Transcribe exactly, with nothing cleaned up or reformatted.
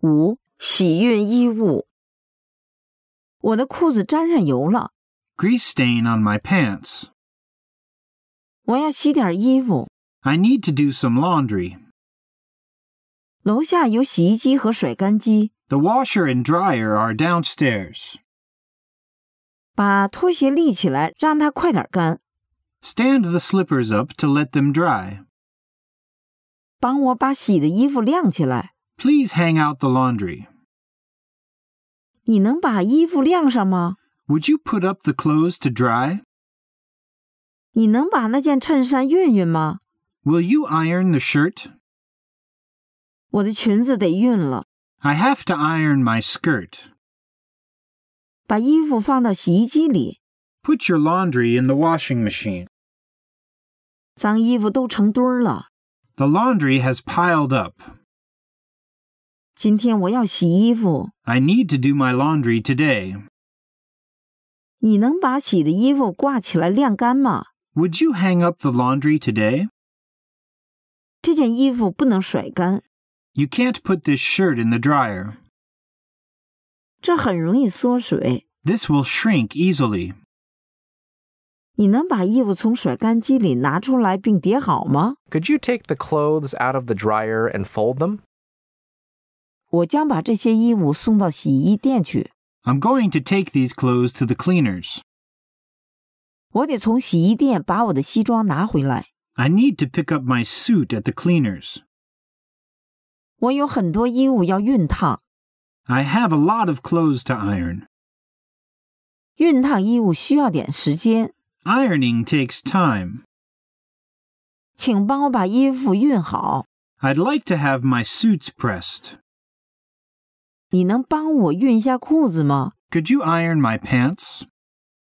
五、洗熨衣物。我的裤子沾上油了。 Grease stain on my pants. 我要洗点衣服。 I need to do some laundry. 楼下有洗衣机和甩干机。 The washer and dryer are downstairs. 把拖鞋立起来，让它快点干。 Stand the slippers up to let them dry. 帮我把洗的衣服晾起来。 Please hang out the laundry. 你能把衣服晾上吗？ Would you put up the clothes to dry? 你能把那件衬衫熨熨吗？ Will you iron the shirt? 我的裙子得熨了。 I have to iron my skirt. 把衣服放到洗衣机里。 Put your laundry in the washing machine. 脏衣服都成堆儿了。 The laundry has piled up. 今天我要洗衣服。 I need to do my laundry today. 你能把洗的衣服挂起来晾干吗？ Would you hang up the laundry today? 这件衣服不能甩干。 You can't put this shirt in the dryer. 这很容易缩水。 This will shrink easily. 你能把衣服从甩干机里拿出来并叠好吗？ Could you take the clothes out of the dryer and fold them? 我将把这些衣服送到洗衣店去。 I'm going to take these clothes to the cleaners. 我得从洗衣店把我的西装拿回来。 I need to pick up my suit at the cleaners. 我有很多衣物要熨烫。 I have a lot of clothes to iron. 熨烫衣物需要点时间。 Ironing takes time. 请帮我把衣服熨好。 I'd like to have my suits pressed. 你能帮我熨一下裤子吗？ Could you iron my pants?